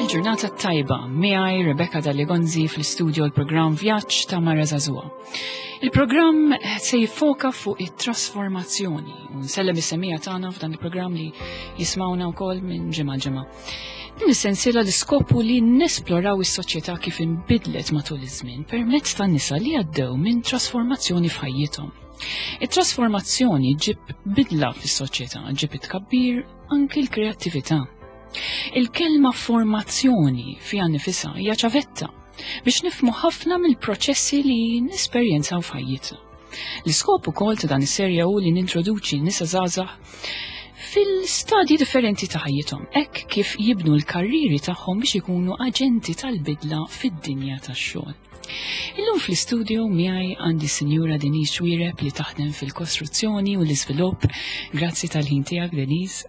Il-ġurnata tajba, miegħi Rebecca Dalligonzi fl-istudio l-programm Vjaġġ ta' Mara Żagħżugħa. Il-programm se jiffoka fuq it-trasformazzjoni u nsellem is-semmija tagħna f'dan il-programm li jismawna wkoll minn ġimgħa ġimgħa. Din is-sensiela l-iskopu li nesploraw is-soċjetà kif inbidlet matul iż-żmien permezz tan-nisa li għaddew minn trasformazzjoni f'ħajjithom. It-trasformazzjoni ġib bidla fis-soċjetà, ġib itkabbir anke l-kreattività. Il-kelma formazzjoni fiha nifisha hija ċavetta biex nifhmu ħafna mill-proċessi li nesperjenzaw f'ħajjitna. L-iskop ukoll ta' dan is-serja hu li nintroduċi n-nisa żgħażagħ fil-stadji differenti ta' ħajjithom, hekk kif jibnu l-karriri tagħhom biex ikunu aġenti tal-bidla fid-dinja tax-xogħol. Illum fl-istudio miegħi għandi Sinjura Denise Xwireb li taħdem fil-kostruzzjoni u l-iżvilupp. Grazzi tal-ħin tiegħek, Denise.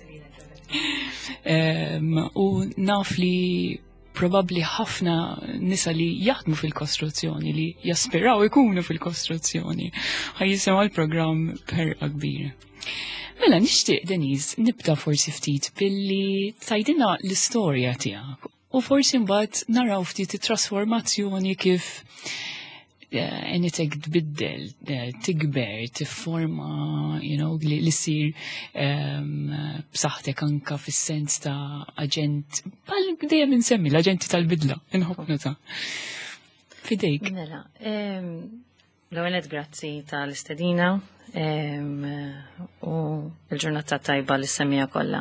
U naf li probabbli ħafna nisa li jaħdmu fil-kostruzzjoni li jaspiraw ikunu fil-kostruzzjoni ħajjisimgħu l-programm perqa kbira. Mela nixtieq Denise nibda forsi ftit billi tgħidilna l-istorja tiegħek u forsi mbagħad naraw ftit it-trasformazzjoni kif enitek tbiddel, tikber, tifforma, li ssir b'saħħtek anka fis-sens ta' aġent, bħal dejjem insemmi l-aġenti tal-bidla, inħobbna ta' fidejk. Mela, l-ewwel grazzi tal-istedina u l-ġurnata tajba li semmija kollha.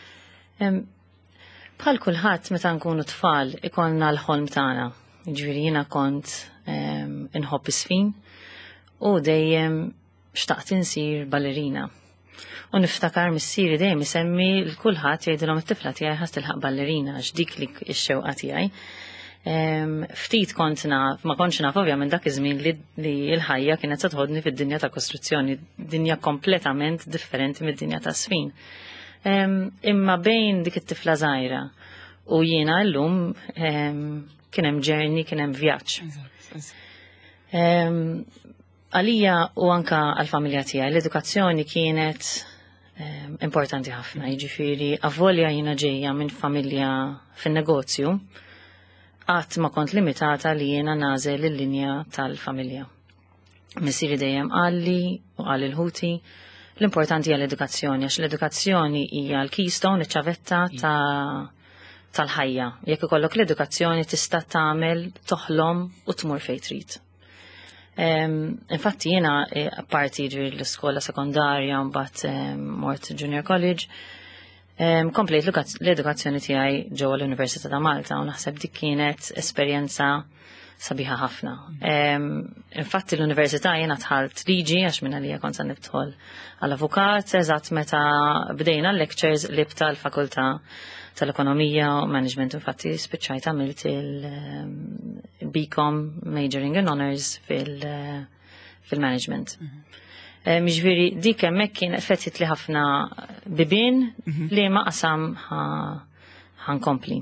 Bħal kulħadd meta nkunu tfal ikollna l-ħolm tagħna. Ġifieri jiena kont inħobb is-sfin u dejjem xtaqt insir ballerina. U niftakar missieri dejjem isemmi l-kulħadd jgħidilhom it-tifla tiegħi ħadd tilħaq ballerina għax dik li x-xewqa tiegħi. Ftit kont naf, ma kontx naf ovvjament dak iż-żmien li l-ħajja kienet se tħoddni fid-dinja ta' kostruzzjoni, dinja kompletament differenti mid-dinja tas-sfin. Imma bejn dik it-tifla żgħira u jiena llum kien hemm ġerni, kien hemm vjaġġ. Għalija u anka għal-familja tiegħi l-edukazzjoni kienet importanti ħafna, jiġifieri avvolja jiena ġejja minn familja fin-negozju qatt ma kont limitata li jiena nażel il-linja tal-familja. Missieri dejjem qalli u qal il-ħuti l-importanti hija l-edukazzjoni għax l-edukazzjoni hija l-keystone, iċ-ċavetta tal-ħajja. Jekk ikollok l-edukazzjoni tista' tagħmel, toħlom u tmur fejn trid. Infatti jiena apparti l-iskola sekondarja mbagħad mort junior college, komplejt l-edukazzjoni tiegħi ġewwa l-Università ta' Malta u naħseb dik kienet esperjenza sabiħa ħafna. Infatti l-Università jiena dħalt liġi għax minn għalija kont se nidħol għall-avukat eżatt meta bdejna l-lectures li bta l-fakultà tal-ekonomija u management infatti spiċċajt għamilt il-BCom majoring in honors fil-management. Miġviri dik hemmhekk kien fettit li ħafna bibien li ma qasam ħankompli.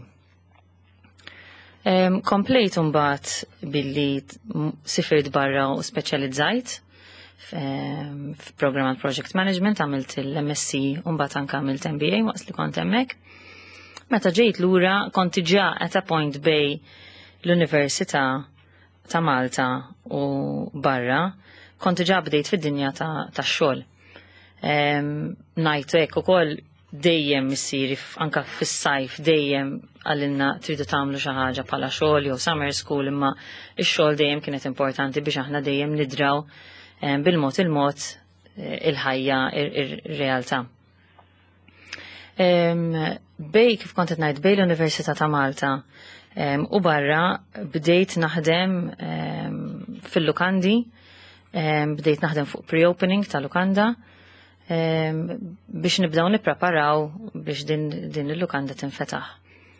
Komplejt mbagħad billi sifirt barra u speċjalizzajt f'program project management għamilt il-MSc u mbagħad anke għamilt MBA waqt li kont hemmhekk. Meta ġejt lura kont ġa at a point bej l-Università ta' Malta u barra, kont ġa bdejt fid-dinja tax-xogħol. Ngħid hekk ukoll dejjem missieri anke fis-sajf dejjem għalilna tridu tagħmlu xi ħaġa bħala xogħol jew summer school imma x-xogħol dejjem kienet importanti biex aħna dejjem nidraw bil-mod il-ħajja ir-realtà. Bej kif kont qed ngħid bej l-Università ta' Malta u barra bdejt naħdem fil-lukandi, bdejt naħdem fuq pre-opening ta' lukanda biex nibdew nippreparaw biex din il-lukanda tinfetaħ.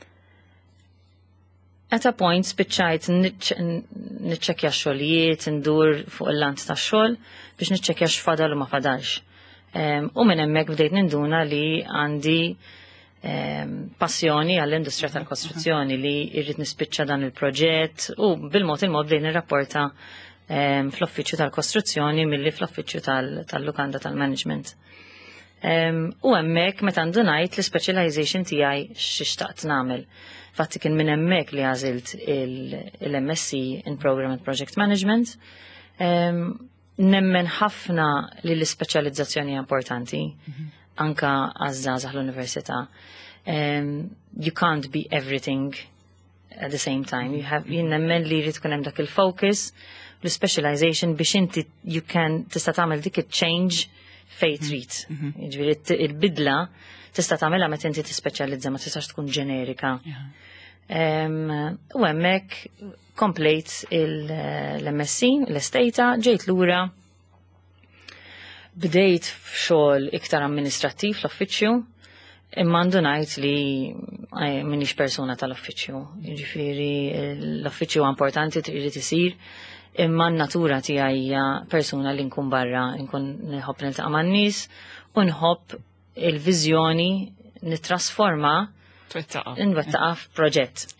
At a point spiċċajt niċċekkja x-xogħlijiet, indur fuq il-lant tax-xogħol biex niċċekkja x'fadal u ma fadalx. U minn hemmhekk bdejt ninduna li għandi passjoni għall-industrija tal-kostruzzjoni li irrid nispiċċa dan il-proġett u bil-mod bdejt nirrapporta fl-uffiċċju tal-kostruzzjoni milli fl-uffiċċju tal-lukanda tal-management. U hemmhekk meta għandu ngħid l-specialization tiegħi x'ixtaqt nagħmel. Fatti kien minn hemmhekk li għażilt il-MSc in Program and Project Management. Nemmen ħafna li l-ispeċjalizzazzjoni importanti anka għaż-żgħażagħ l-università. You can't be everything at the same time. Nemmen li jrid tkun hemm dak il-focus, l-specialization biex inti tista' tagħmel dik il-change fejn trid. Jiġifieri il-bidla tista' tagħmilha meta inti tispeċjalizza, ma tistax tkun ġenerika. U hemmhekk komplejt l-MSc, l-estejta, ġejt lura, bdejt f'xogħol iktar amministrattiv l-uffiċċju, imma għandu ngħid li m'iniex persuna tal-uffiċċju. Jiġifieri l-uffiċċju importanti trid isir, imma n-natura tiegħi hija persuna li nkun barra, nkun nħobb niltaqa' man-nies u nħobb il-viżjoni nittrasforma nwettaqa f'proġett.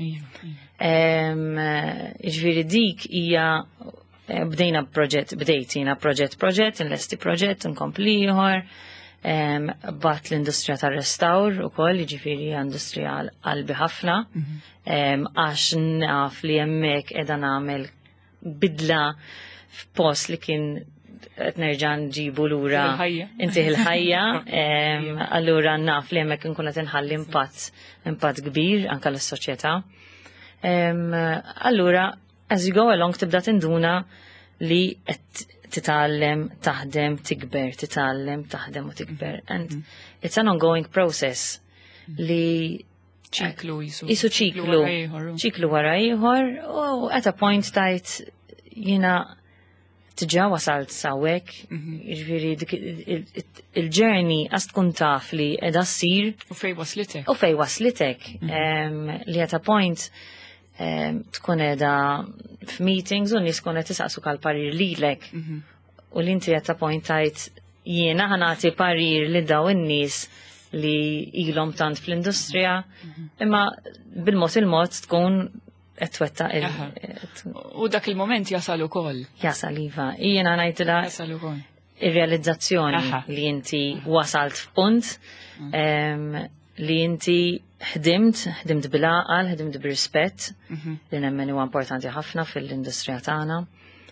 Ġifieri dik hija bdejna proġett, investi proġett, nkompli ieħor, bat l-industrija tar-restawr ukoll, jiġifieri industrija qalbi ħafna, għax naf li hemmhekk qiegħda nagħmel bidla f'post li kien qed nerġa' nġibu lura inti il-ħajja, allura naf li hemmhekk inkun qed inħalli impatt kbir anke lis-soċjetà. Allura as you go along tibda tinduna li qed titgħallem, taħdem, tikber, titgħallem, taħdem u tikber. And it's an ongoing process li jisu ċiklu wara ieħor, u at a point tajt jiena tiġa wasalt sawek, jiġifieri il-journey għast tkun taf li qiegħda ssir u fej waslitek. Li at a point tkun qiegħda f'meetings u nies tkun qed tisaqsu kal-parir lilek. U li inti at a point tajt jiena ħanati parir li daw in-nies li ilhom tant fl-industrija, imma bil-mod il-mod tkun qed twettaq u dak il-moment jasal ukoll. Jasal iva. Jiena ngħidilha ir-realizzazzjoni li inti wasalt f'punt li inti ħdimt bil-għaqal, ħdimt bir-rispett, li nemmen huwa importanti ħafna fil-industrija tagħna.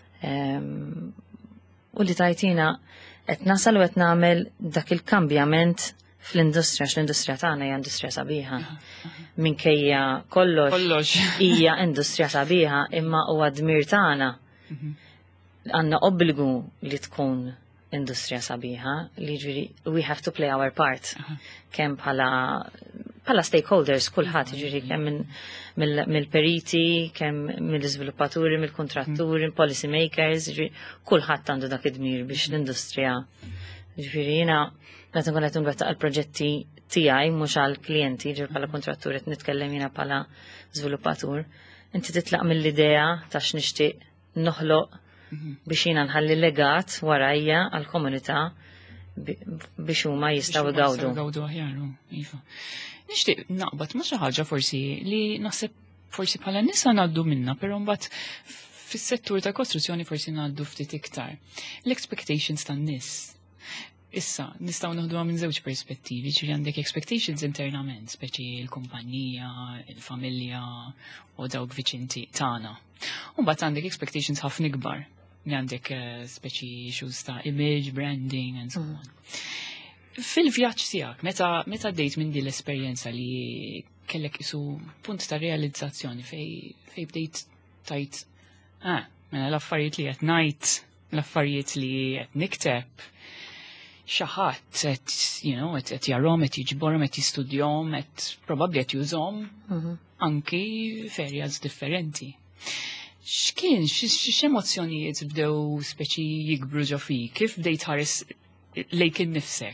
U li tajtina qed nasal u qed nagħmel dak il-kambjament fl-industrija, l-industrija tagħna hija industrija sabiħa. Minkejja kollox hija industrija sabiħa, imma huwa dmir tagħna. Għandna obbligu li tkun industrija sabiħa, li ġifieri we have to play our part. Kemm bħala stakeholders kulħadd, jiġifieri kemm mill-periti, kemm mill-iżviluppaturi, mill-kontratturi, policy makers, kulħadd għandu dak id-dmir biex l-industrija. Ġifieri jiena meta nkun qed nwettaq il-proġetti tiegħi mhux għall-klijenti, ġifier bħala kontratturi qed nitkellem jiena bħala żviluppatur, inti titlaq mill-idea ta' x'nixtieq noħloq biex jiena nħalli legat warajja għall-komunità biex huma jistgħu jgawdu. Nixtieq naqbad ma' xi ħaġa forsi li naħseb forsi bħala nisa ngħaddu minnha, però mbagħad fis-settur ta' kostruzzjoni forsi ngħaddu ftit iktar. L-expectations tan-nies. Issa, nistgħu naħduha minn żewġ perspettivi, ġifieri għandek expectations internament, speċi l-kumpanija, il-familja u dawk viċinti tagħna. U mbagħad għandek expectations ħafna ikbar li għandek speċi issues ta' image, branding and so on. Fil-vjaġġ tiegħek, meta dejt minn din l-esperjenza li kellek isu punt ta' realizzazzjoni fej bdejt tajt mela l-affarijiet li qed ngħid, l-affarijiet li qed nikteb, xaħat qed jarhom, qed jiġborhom, qed jistudjahom, qed probabbli qed jużhom anki f'areas differenti. X'emozzjonijiet bdew speċi jikbru ġo fik? Kif bdejt ħares lejk innifsek?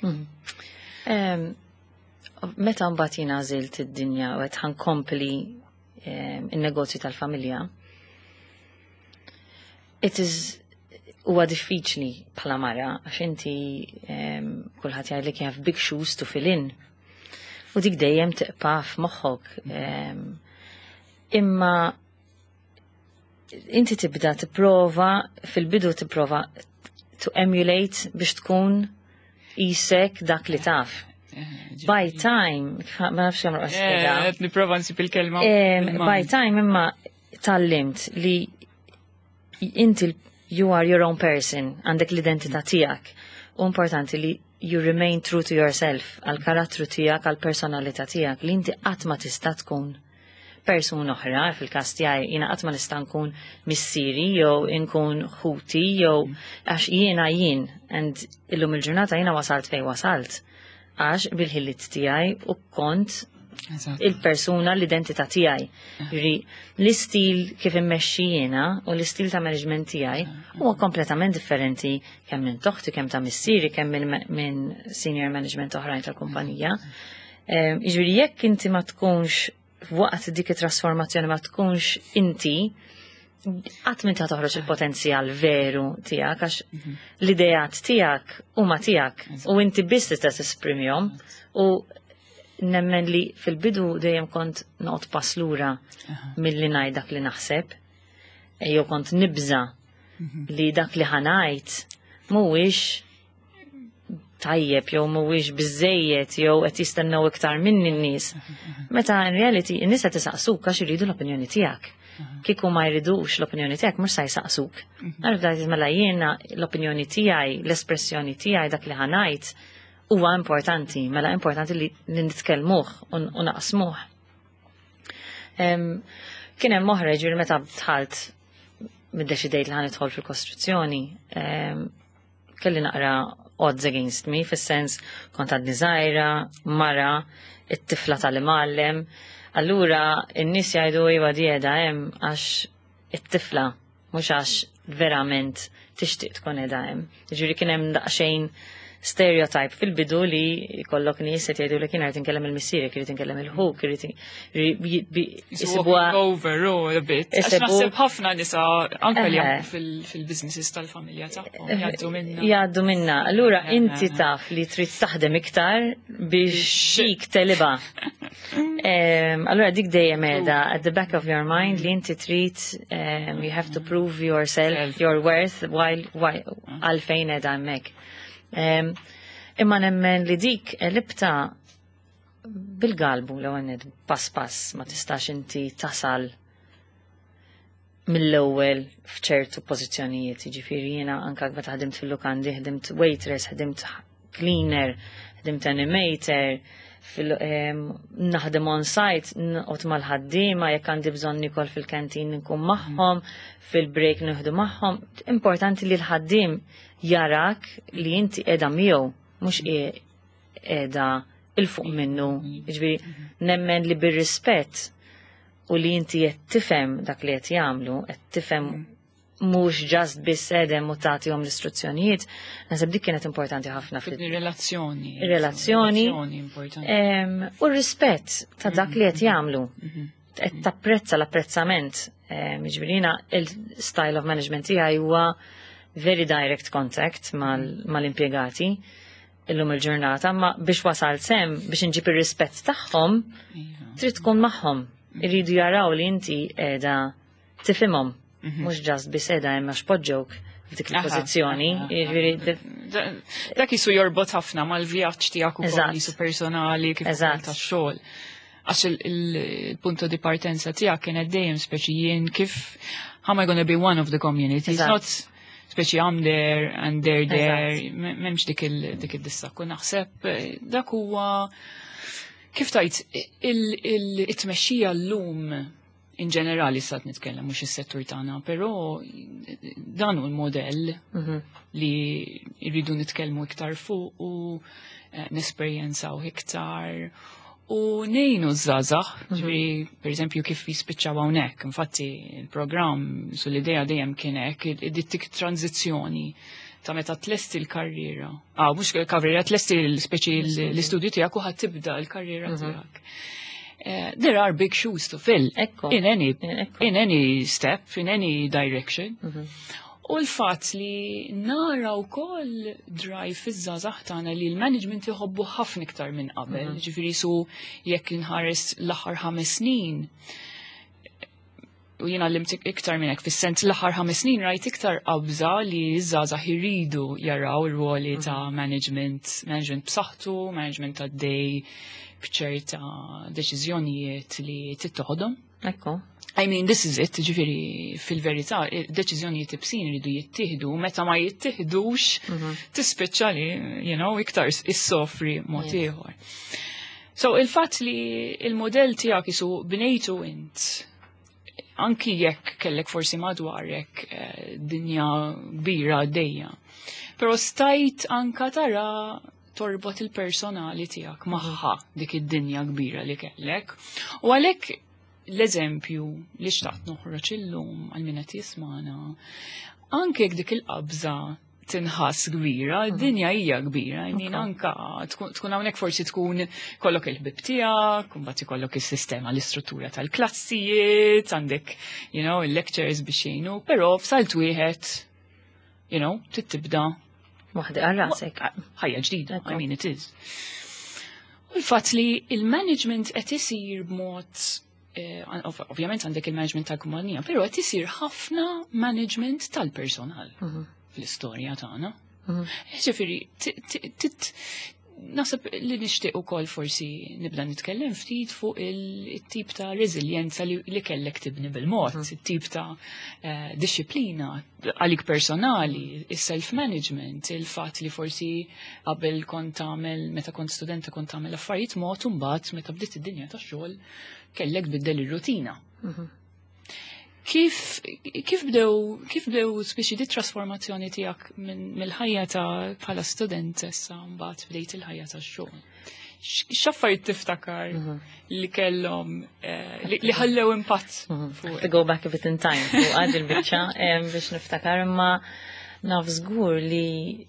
Meta mbagħad jiena għażilt id-dinja u qed ħankompli in-negozju tal-familja, huwa diffiċli bħala mara għax inti kulħadd jgħidlek you have big shoes to fill in. U dik dejjem tiqpa' f'moħħok. Imma inti tibda tipprova fil-bidu tipprova to emulate biex tkun isek dak li taf. By time, ma nafx kemm raqsida. Nipprova nsib il-kelma. By time imma tallimt li inti you are your own person, għandek l-identità tiegħek. U importanti li you remain true to yourself, għal-karattru tiegħek, għal-personalità tiegħek, li inti qatt ma tista' tkun persun oħra, fil-każ tiegħi jiena qatt ma nista' nkun missieri jew inkun ħuti jew għax jiena jien, and illum il-ġurnata jiena wasalt fejn wasalt. Għax bil-ħillit tiegħi u kont il-persuna l-identità tiegħi. L-istil kif immexxi jiena u l-istil ta' management tiegħi huwa kompletament differenti kemm minn toħti, kemm ta' missieri, kemm minn senior management oħrajn tal-kumpanija. Jiġifieri jekk inti ma tkunx waqt dik it-trasformazzjoni ma tkunx inti qatt minn ta' toħroġ il-potenzjal veru tiegħek għax l-idejat tiegħek huma tiegħek u inti biss tista' tisprimjhom u nemmen li fil-bidu dejjem kont noqgħod pass lura milli ngħid dak li naħseb jew kont nibża li dak li ħanajt mhuwiex tajjeb jew mhuwiex biżejjed jew qed jistennew iktar minni n-nies. Meta in reality in-nies qed isaqsuk għax iridu l-opinjoni tiegħek. Kieku ma jridux l-opinjoni tiegħek mhux se jsaqsuk. Għarf mela jiena l-opinjoni tiegħi, l-espressjoni tiegħi dak li ħanajt huwa importanti, mela importanti li nitkellmuh u naqsmuh. Kien hemm oħra ġifieri meta dħalt middeċidejt li ħanidħol fil-kostruzzjoni, kelli naqra odds against me, fis-sens kont għadni żgħira, mara, it-tifla tal-imgħallem. Allura n-nies jgħidu iwa dieda hemm għax it-tifla mhux għax verament tixtieq tkun qiegħda hemm. Jiġifieri kien hemm daqsxejn stereotype fil-bidu li kollok nies qed jgħidu li kien qed inkellem il-missieri, irid inkellem il-ħuk, irid isibuha overall a bit. Għax naħseb ħafna nisa anke li fil-businesses tal-familja tagħhom jgħaddu minna. Jgħaddu minna. Allura inti taf li trid taħdem iktar biex xik teliba. Allura dik dejjem qiegħda at the back of your mind li inti trid you have to prove yourself, your worth while għalfejn qiegħda hemmhekk. Imma nemmen li dik elibta bil-galbu l-għaned pass ma tistax inti tasal mill-ewwel f'ċertu pożizzjonijiet. Jiġifieri jiena anke meta ħdimt fil-lukandi, ħdimt waitress, ħdimt cleaner, ħdimt animator, naħdem on site, nqgħod mal-ħaddiema jekk għandi bżonn nikol fil-kantin nkun magħhom, fil-break nieħdu magħhom. Importanti li l-ħaddiem jarak li inti qiegħda miegħu mhux qiegħda il-fuq minnu. Jiġifieri nemmen li bir-rispett u li inti qed tifhem dak li qed jagħmlu, qed tifhem mhux just biss edem u tagħtihom l-istruzzjonijiet, naħseb dik kienet importanti ħafna fil-relazzjoni. Ir-relazzjoni u r-rispett ta' dak li qed jagħmlu. Qed tapprezza l-apprezzament. Jiġifieri il-style of management tiegħi huwa very direct contact mal-impjegati illum il-ġurnata, ma biex wasal sem biex inġib ir-rispett tagħhom trid tkun magħhom. Iridu jaraw li inti qiegħda tifhimhom. Mux ġast biseda imma xpoġġok f'dik il-pozizjoni. Dak jisu jorbot ħafna mal-vjaġġ tiegħek ukoll jisu personali kif ukoll tax-xogħol. Għax il-punto di partenza tiegħek kienet dejjem speċi jien kif how am I gonna be one of the community. It's not speċi I'm there and they're there. M'hemmx dik il-dissakku. Naħseb dak huwa kif tajt it-tmexxija llum in ġenerali sat nitkellem mhux is-settur tagħna, però dan hu l-modell li jridu nitkellmu iktar fuq u nesperjenzaw iktar u ngħinu żgħażagħ, ġifieri pereżempju kif jispiċċaw hawnhekk. Infatti il-programm sul l-idea dejjem kien hekk dik tranzizzjoni ta' meta tlesti l-karriera. Mhux karriera tlesti speċi l-istudju tiegħek u ħadd tibda l-karriera tiegħek. There are big shoes to fill in any step, in any direction. U l-fatt li nara wkoll drive fiż-żgħażagħ tagħna li l-management jħobbu ħafna iktar minn qabel. Ġifieri su jekk inħares l-aħħar 5 snin u jiena għallimt iktar minn hekk fis-sens l-aħħar 5 snin rajt iktar qabża li ż-żgħażagħ iridu jaraw ir-ruoli ta' management b'saħħtu, management għaddej b'ċerta deċiżjonijiet li tittoħodhom. Ekku. I mean, this is it, ġifiri, fil-verità, deċiżjonijiet ibsin iridu jittieħdu, meta ma jittieħdux, tispiċċa li, iktar issofri mod ieħor. So, il-fatt li il-modell tiegħek isu bnejtu int, anki jekk kellek forsi madwarek dinja kbira għaddejja, però stajt anka tara torbot il-personali tiegħek magħha dik id-dinja kbira li kellek, u għalhekk l-eżempju li xtaqt noħroġ illum għal min qed jismana, anke jekk dik il-qabża tinħass kbira, d-dinja hija kbira, anka tkun hawnhekk forsi tkun kollok il-ħbib tiegħek, mbagħad ikollok is-sistema l-istruttura tal-klassijiet, għandek il-lectures biex jgħinu, però f'salt wieħed tibda waħda għal rasek. Ħajja ġdida, I mean it is. U l-fatt li il-management qed isir b'mod ovvjament għandek il-management tal-kumpanija, però qed isir ħafna management tal-personal fl-istorja tagħna. Ġifieri, naħseb li nixtieq ukoll forsi nibda nitkellem ftit fuq il-tip ta' reżiljenza li kellek tibni bil-mod, it-tip ta' disciplina għalik personali, il-self-management, il-fatt li forsi qabel kont tagħmel meta kont studenta kont tagħmel affarijiet mod u mbagħad meta bdiet id-dinja tax-xogħol kellek biddel ir-rutina. Kif bdew speċi di trasformazzjoni tiegħek mill-ħajja ta' bħala studentessa mbagħad bdejt il-ħajja tax-xogħol? X'affarijiet tiftakar li kellhom li ħallew impatt fuq? To go back a bit in time fuq għad il-biċċa biex niftakar imma naf żgur li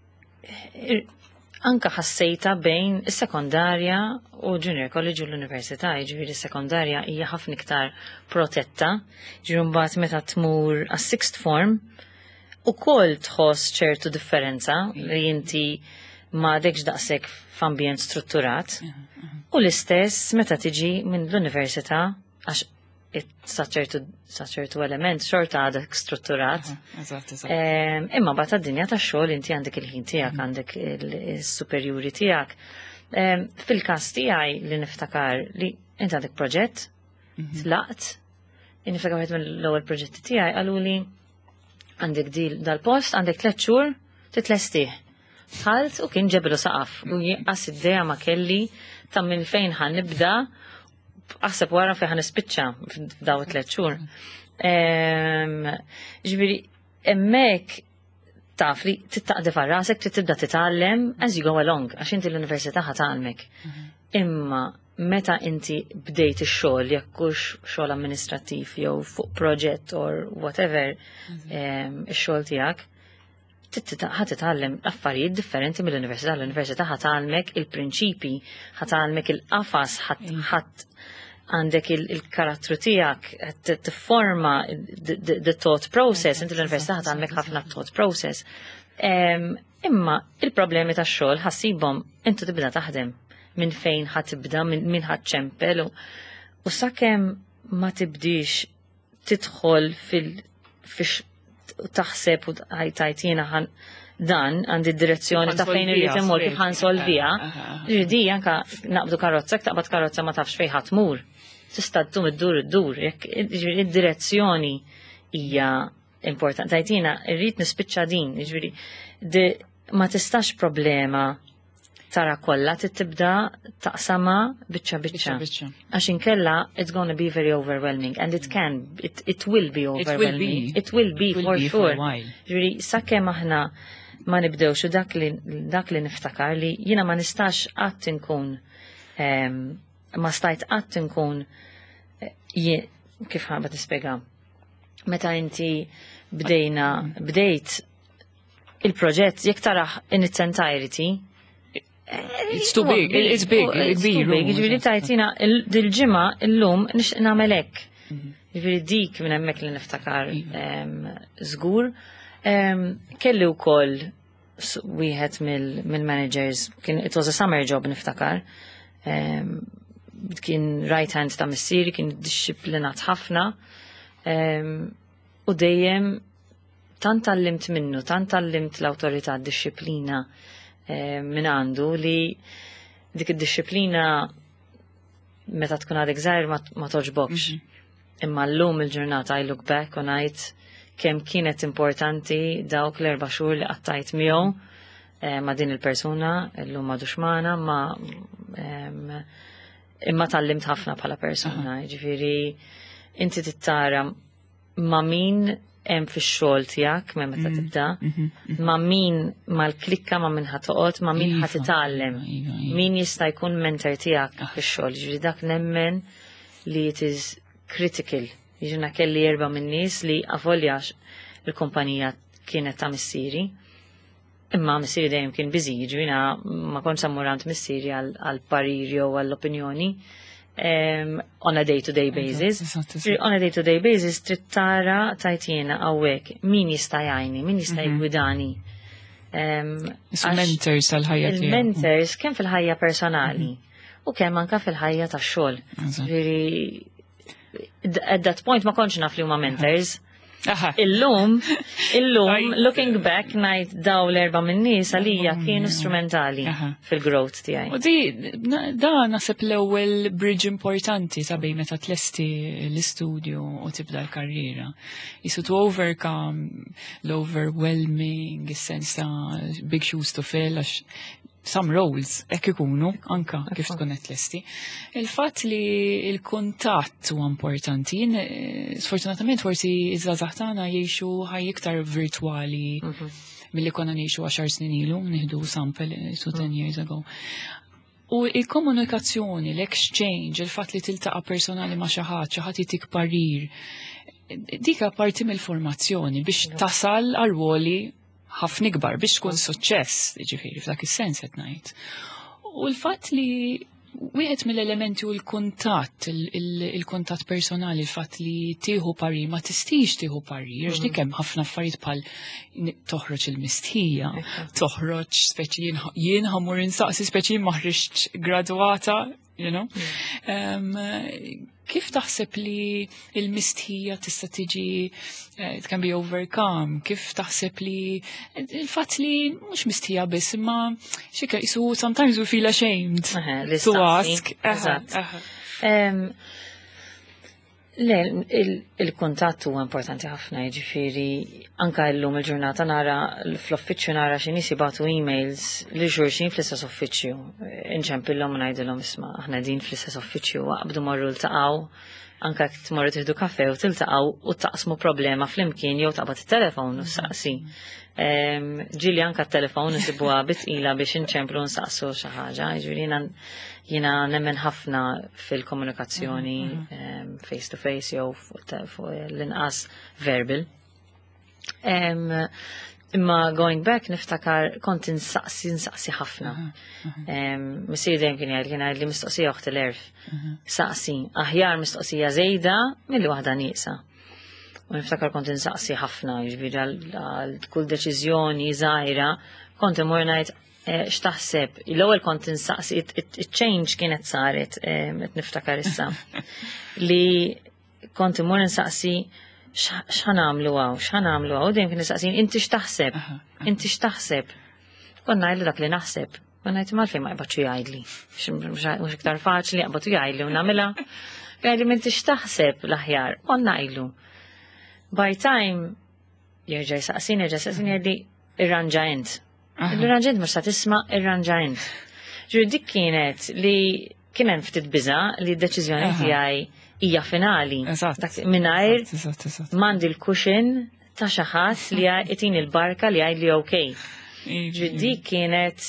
anka ħassejta bejn is-sekondarja u junior college u l-università, ġifieri is-sekondarja hija ħafna iktar protetta, ġifieri mbagħad meta tmur għas-sixth form ukoll tħoss ċertu differenza li inti m'għadekx daqshekk f'ambjent strutturat. U l-istess meta tiġi minn l-università għax saċertu element xorta għadek strutturat. Imma bata d-dinja ta' xogħol inti għandek il-ħin tiegħek, għandek il-superjuri tiegħek. Fil-każ tiegħi li niftakar li inti għandek proġett, tlaqt, niftakar għed mill-ewwel proġetti tiegħi qalu li għandek dal-post, għandek 3 xhur titlestih. Ħalt u kien ġebru saqaf u jieqas id-dejja ma kelli ta' minn fejn ħan nibda aħseb wara fejn nispiċċa f'daw 3 xhur. Ġifieri hemmhekk taf li tittaqdef għal rasek trid tibda titgħallem as you go along għax inti l-università ħatgħallmek. Imma meta inti bdejt ix-xogħol jekk hux xogħol amministrattiv jew fuq proġett or whatever ix-xogħol tiegħek, ħatitgħallem affarijiet differenti mill-università. L-università ħatgħallmek il-prinċipi, ħatgħallmek il-qafas, għandek il-karattru tiegħek tifforma the thought process, inti l-università ħatgħallmek ħafna thought process. Imma il-problemi tax-xogħol ħassibhom inti tibda taħdem minn fejn ħatibda, minn ħaċċempel u sakemm ma tibdix tidħol taħseb u ħajtajtina dan għandi d-direzzjoni ta' fejn irrid immur kif ħansolvija. Ġidi anka naqbdu karozza, taqbad karozza ma tafx fejn ħatmur. Tista' ddum id-dur, id-direzzjoni hija importanti. Tajtina irrid nispiċċa din, ġifieri ma tistax problema tara kollha tibda taqsama biċċa. Għax inkella it's going to be very overwhelming and it will be overwhelming. It will be for sure. Ġifieri sakemm aħna ma nibdewx u dak li niftakar li jiena ma nistax qatt inkun ma stajt qatt inkun kif ħabba tispjega. Meta inti bdejt il-proġett jekk taraħ in its entirety it's too big, it's big, ġifieri tajtina dil-ġimgħa illum nixtieq nagħmel hekk. Ġifieri dik minn hemmhekk li niftakar żgur. Kelli wkoll wieħed mill-managers, it was a summer job niftakar. Kien right hand ta' missieri, kien disciplinat ħafna U dejjem tant tallimt minnu, tant tallimt l-awtorità d-disciplina minn għandu li dik id-disciplina meta tkun għadek żgħir ma toġbokx. Imma llum il-ġurnata I look back u ngħid kemm kienet importanti dawk l-4 xhur li qattajt miegħu ma' din il-persuna llum m'għadux magħna imma tallimt ħafna bħala persuna. Ġifieri inti tittara ma' min hemm fix-xogħol tiegħek meta tibda, ma' min mal-klikka ma' min ħatoqgħod, ma' min ħadd titgħallem, min jista' jkun mentor tiegħek fix-xogħol. Ġifieri dak nemmen li it is critical. Jiġuna kelli 4 minn nies li avoljax il-kumpanija kienet ta' missieri. Imma missieri dejjem kien busy, ġifieri ma kontx ammurant missieri għal pariri jew għall-opinjoni. On a day-to-day basis. On a day-to-day basis trid tara tajtiena hawnhekk min jista' jgħinni, min jista' jgwidani. Mentors tal-ħajja tiegħek. Il-mentors kemm fil-ħajja personali u kemm anke fil-ħajja tax-xogħol. Ġifieri at that point ma kontx naf li huma mentors. Illum, looking back, ngħid daw l-4 minn nies għalija kienu strumentali fil-growth tiegħi. U da naħseb l-ewwel bridge importanti ta' bejn meta tlesti l-istudju u tibda l-karriera. Isu to overcome l-overwhelming, is-sens ta' big shoes to fill, some roles hekk ikunu anka kif tkun qed tlesti. Il-fatt li l-kuntatt huwa importanti. Sfortunatament forsi iż-żgħażagħ tagħna jgħixu ħajja iktar virtwali milli konna ngħixu 10 snin ilu, nieħdu sample 10 years ago. U il-komunikazzjoni, l-exchange, il-fatt li tiltaqa' personali ma' xi ħadd jitik parir, dika parti mill-formazzjoni biex tasal għal ruoli ħafna ikbar biex tkun suċċess, ġifieri f'dak is-sens qed ngħid. U l-fatt li wieħed mill-elementi u l-kuntatt, il-kuntatt personali, il-fatt li tieħu parir ma tistix tieħu parir, għax dik hemm ħafna affarijiet bħal toħroġ il-mistħija, toħroġ speċi jien ħammur insaqsi speċi ma ħriġtx gradwata, you know. Kif taħseb li il-mistħija tista' tiġi it can be overcome? Kif taħseb li il-fatt li mhux mistħija biss imma xi isu sometimes we feel ashamed to ask. Il-kuntatt huwa importanti ħafna, jiġifieri anke llum il-ġurnata nara fl-uffiċċju nara xi nies jibagħtu emails li xulxin fl-istess uffiċċju. Inċempilhom u ngħidilhom isma' aħna din fl-istess uffiċċju qabdu morru ltaqgħu anke jekk tmorru tieħdu kafè u tiltaqgħu u taqsmu problema flimkien jew taqbad it-telefon u saqsi. Ġili anke t-telefon isibuha bitqila biex inċemplu nsaqsu xi ħaġa, jiġifieri jiena nemmen ħafna fil-komunikazzjoni face to face jew fuq l-inqas verbal. Imma going back niftakar kont insaqsi ħafna. Missier dejjem kien jgħid li mistoqsija oħt il-erf. Saqsi aħjar mistoqsija żejda milli waħda nieqsa. U niftakar kont insaqsi ħafna, jiġifieri għal kull deċiżjoni żgħira kont imur ngħid x'taħseb. L-ewwel kont insaqsi it-change kienet saret qed niftakar issa. Li kont imur insaqsi x'ħanamlu hawn, u dejjem kien nistaqsin inti x'taħseb? Inti x'taħseb? Kont ngħidlu dak li naħseb. Kont ngħid malfejn ma jqbadx jgħidli. Mhux iktar faċli jaqbad jgħidli u nagħmilha. Jgħidli inti x'taħseb l-aħjar? Kont ngħidlu. By time jerġa' jsaqsin jgħidli irranġa int. Il-ranġent mhux sa tisma' irranġament. Ġuri dik kienet li kien hemm ftit biża' li d-deċiżjoni tiegħi hija finali. Mingħajr m'għandi l-cushion ta' xi ħadd li jagħtini l-barka li jgħidli okej. Ġuri dik kienet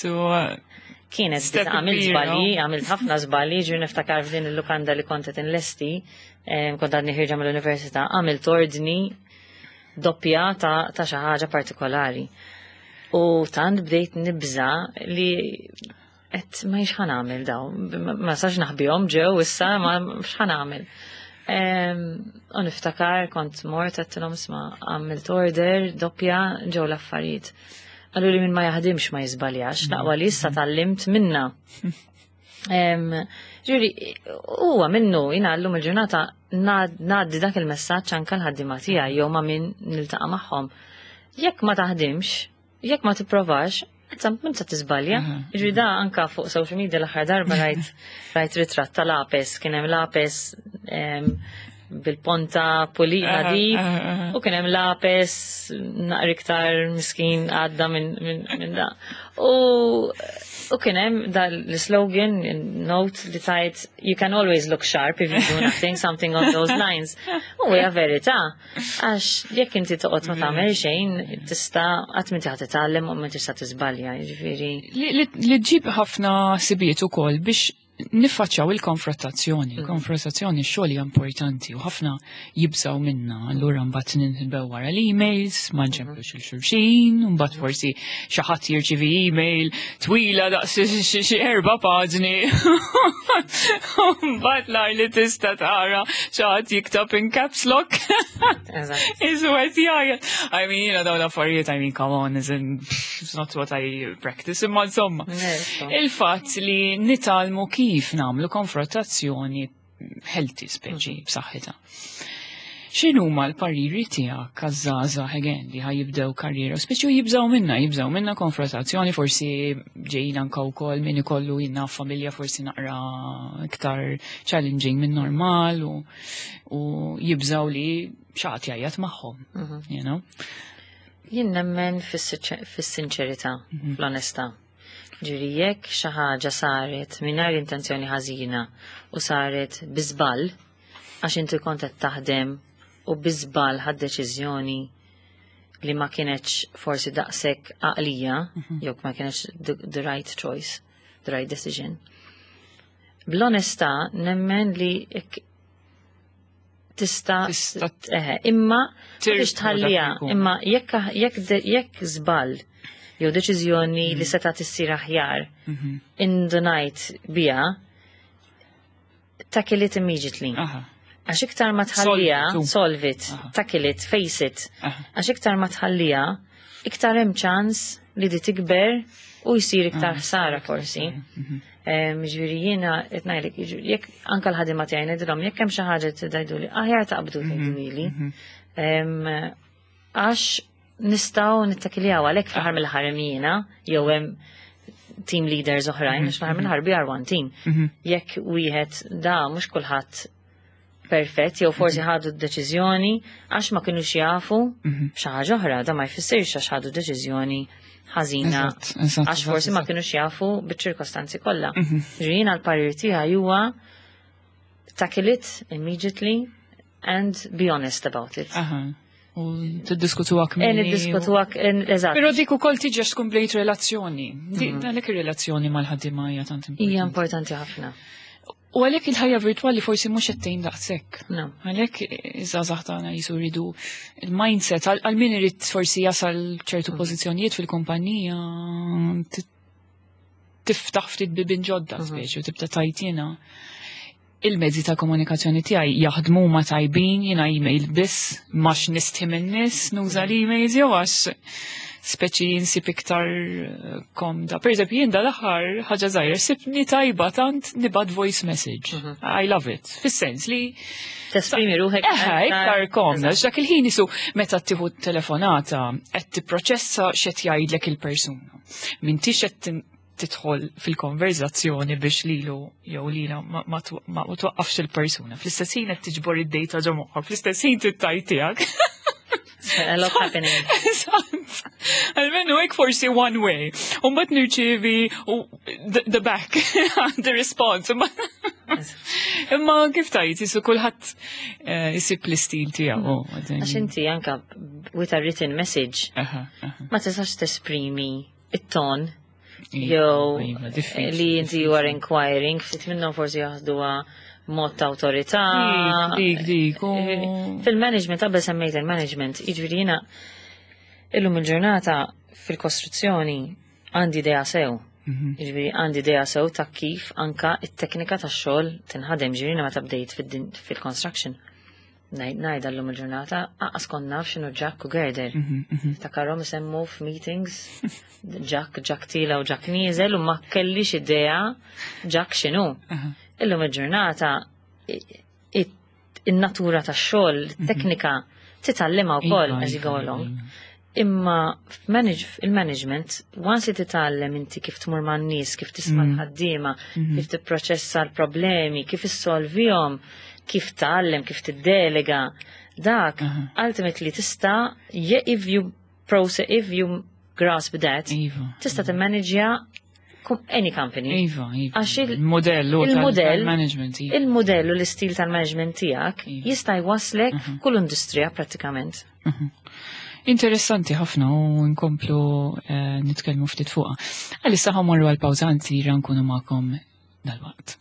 għamilt żbalji, għamilt ħafna żbalji, ġuri niftakar f'din il-lukanda li kont qed inlesti, kont għadni ħirġa mill-università, għamilt ordni doppja ta' xi ħaġa partikolari. U tant bdejt nibża li qed ma jiex ħanamel daw, ma sax naħbihom ġew issa ma x'ħanamel. U niftakar kont mort qedtilhom isma' għamilt order doppja ġew l-affarijiet. Qalu li min ma jaħdimx ma jiżbaljax, naqwa li issa tallimt minna. Ġuri, huwa minnu jina llum il-ġurnata ngħaddi dak il-messaġġ anke l-ħaddiema tiegħi jew ma' min niltaqa' magħhom. Jekk ma taħdimx, jekk ma tipprovax, minn sa tiżbalja. Ġuri da anka fuq social media l-aħħar darba rajt ritratt ta' lapes, kien hemm lapes bil-ponta pulina di, u kien hemm lapes naqra iktar miskin għadda minn da. U kien hemm l-slogan, note li tajt, you can always look sharp if you do nothing, something on those lines. U hija verità, għax jekk inti toqgħod ma tagħmel xejn, tista' qatt min tagħti titgħallem u ma tista' tiżbalja, jiġifieri. Li ġib ħafna sibiet ukoll biex niffaċċjaw il-konfrontazzjoni. Il-konfrontazzjoni x-xogħol hija importanti u ħafna jibżaw minna. Allura mbagħad ninħbew wara l-emails, ma nġemplux il-xulxin, u mbagħad forsi xi ħadd jirċievi email twila daqs xi 4 paġni. Mbagħad lar li tista' tara xi ħadd jiktab in caps lock. Isu qed jgħid. I mean, jiena dawn l-affarijiet, I mean, come on, it's not what I practice, imma insomma. Il-fatt li nitalmu kif namlu konfrontazzjoni healthy speċi b'saħħitha. X'inhu huma l-pariri tiegħek għaż-żgħażagħ again li ħajibdew karriera, speċi jibżgħu minna konfrontazzjoni forsi ġejjin anke wkoll min ikollu jiena familja forsi naqra iktar challenging minn normal u jibżgħu li x'aqt jgħid magħhom, you know? Jien nemmen fis-sinċerità, fl-onestà. Ġiri jekk xi ħaġa saret mingħajr intenzjoni ħażina u saret biżball għax inti kont qed taħdem u biżball ħadd deċiżjoni li ma kienetx forsi daqshekk għaqlija jew ma kienetx the right choice, the right decision. Bl-onestà nemmen li tista' imma biex tħallija, imma jekk żball jew deċiżjoni li seta' tissir aħjar indunajt biha tackle it immediately. Għax iktar ma tħallija, solve it, tackle it, face it. Għax iktar ma tħallija, iktar hemm ċans li di tikber u jsir iktar ħsara forsi. Ġifieri jiena qed ngħidlek, jekk anke l-ħadima tiegħi ngħidilhom jekk hemm xi ħaġa tgħiduli aħjar taqbdu tgħiduli. Għax nistaw nittakiljaw għalek fl-ħar mill-ħarmina, jew hemm team leaders oħrajn, għax fl-ħar mill-ħar we are one team. Jekk wieħed da mhux kulħadd perfett, jew forsi ħadu d-deċiżjoni għax ma kinux jafu xi ħaġa oħra, da ma jfissirx għax ħadu deċiżjoni ħażina għax forsi ma kinux jafu biċ-ċirkostanzi kollha. Ġiena l-parir tiegħi huwa tackle it immediately and be honest about it. U t-diskutuwak minni. Niddiskutuwak, eżatt. Pero dik ukoll tiġi skomplejt relazzjoni. Għalhekk ir-relazzjoni mal-ħaddiema hija tant importanti. Hija importanti ħafna. U għalhekk il-ħajja virtwali forsi mhux qed tgħin daqshekk. No. Għalhekk iż-żgħażagħ tagħna jisu jridu il-mindset għal min irid forsi jasal ċertu pożizzjonijiet fil-kumpanija tiftaħ ftit bibin ġodda speċi u tibda tajtina. Il-mezzi ta' komunikazzjoni tiegħi jaħdmu ma tajbin, jiena email biss, max nistħim in-nies nuża l-emails jew għax speċi jinsib iktar komda. Per eżempju, jien dal-aħħar ħaġa żgħira sibni tajba tant nibad voice message. I love it. Fis-sens li tesprimi ruħek iktar komda. Dak il-ħin isu meta tieħu telefonata qed tipproċessa x'qed jgħidlek il-persuna. M'intix qed tidħol fil-konverzazzjoni biex lilu jew lila ma twaqqafx il-persuna. Fl-istess ħin qed tiġbor id-dejta ġo moħħok, fl-istess ħin tittajt tiegħek. A lot happening. Almenu hekk forsi one way. U mbagħad nirċievi the back, the response. Imma kif tajt, jisu kulħadd isib l-istil tiegħu. Għax inti anke with a written message ma tistax tesprimi it-ton jew li inti you are inquiring, ftit minnhom forsi jaħduha mod ta' awtorità. Dik. Fil-management, qabel semmejt il-management, jiġifieri jiena illum il-ġurnata fil-kostruzzjoni għandi idea sew. Jiġifieri għandi idea sew ta' kif anka it-teknika tax-xogħol tinħadem ġifieri meta bdejt fil-construction. Najda l-lum il-ġurnata, aqqas kon naf xinu Jack u Gerder. Ta' karrom semmu f-meetings, Jack tila u Jack nizel u ma kellix idea Jack xinu. Illum il-ġurnata, il-natura ta' xol, teknika, titallima u koll as you go along. Imma il-management, once li titallem inti kif tmur man nies, kif tisma' l-ħaddiema, kif tipproċessa l-problemi, kif issolvihom, kif tallem, kif tiddelega, dak ultimately tista' if you grasp that, tista' timmanagja any company. Il-modellu tal-management. Il-modellu l-istil tal-management tiegħek jista' jwaslek kull industrija pratikament. Interessanti ħafna u nkomplu nitkellmu ftit fuqha. Għalissa ħamorru għal-pawżanti rankunu magħkom dal-waqt.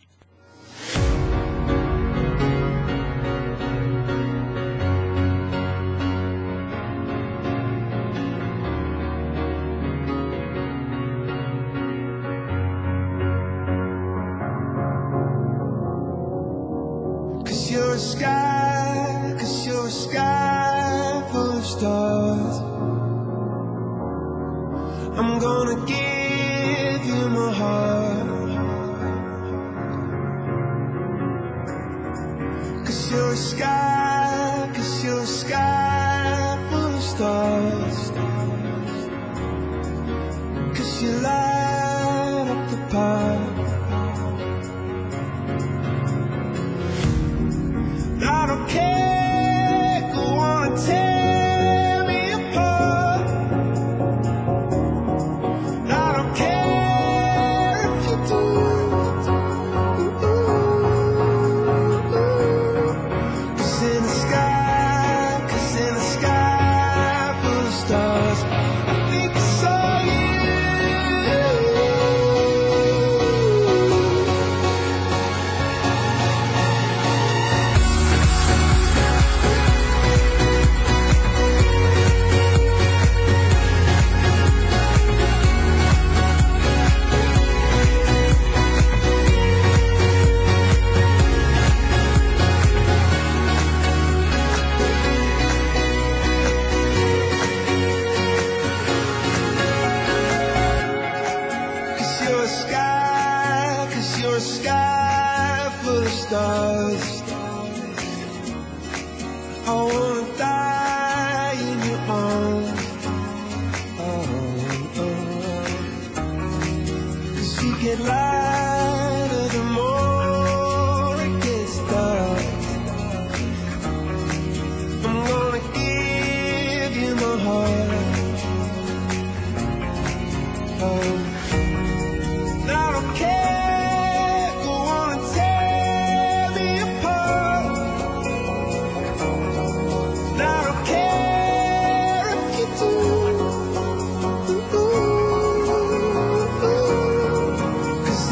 Cause you're a sky full of stars. I'm gonna give you my heart. Cause you're a sky full of stars. Cause you light up the path. I don't care, go on and tear me apart. I don't care if you do. Cause in the sky full of stars, I think I saw you. Cause you're a sky full of stars. I wanna die in your arms. Cause you get lighter the more it gets dark. I'm gonna give you my heart. I don't care, go on and tear me apart. I don't care if you do. Cause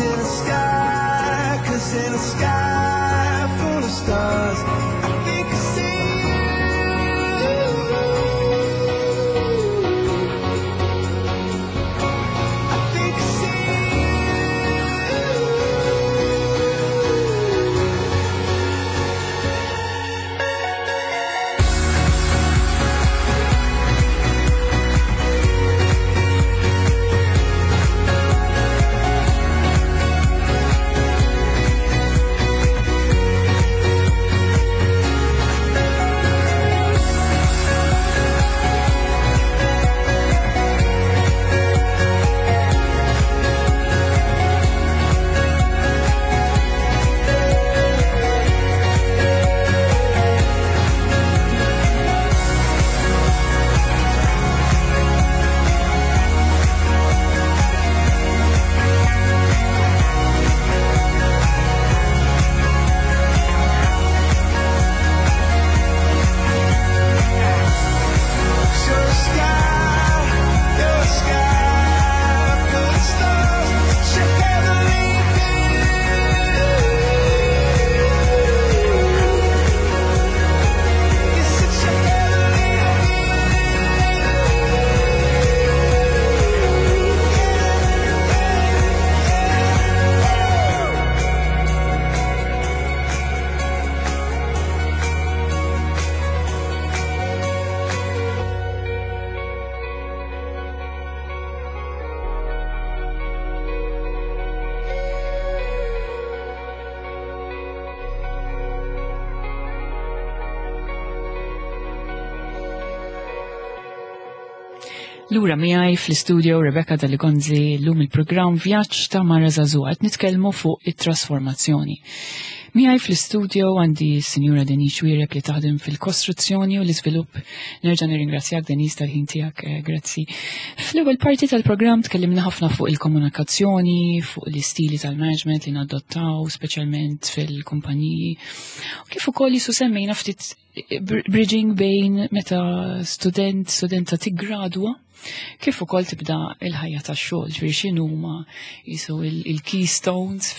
Lura miegħi fl-istudio Rebecca Daligonzi llum il-programm Vjaġġ ta' Mara Żagħżugħa qed nitkellmu fuq it-trasformazzjoni. Miegħi fl-istudio għandi s-Sinjura Denise Xwierek li taħdem fil-kostruzzjoni u l-iżvilupp. Nerġa' nirringrazzjak Denise tal-ħin tiegħek, grazzi. Fl-ewwel parti tal-programm tkellimna ħafna fuq il-komunikazzjoni, fuq l-istili tal-management li nadottaw, speċjalment fil-kumpaniji. Kif ukoll jisu semmejna ftit bridging bejn meta studenta tiggradwa kif ukoll tibda il-ħajja tax-xogħol, ġifieri x'inhuma jisu il-keystones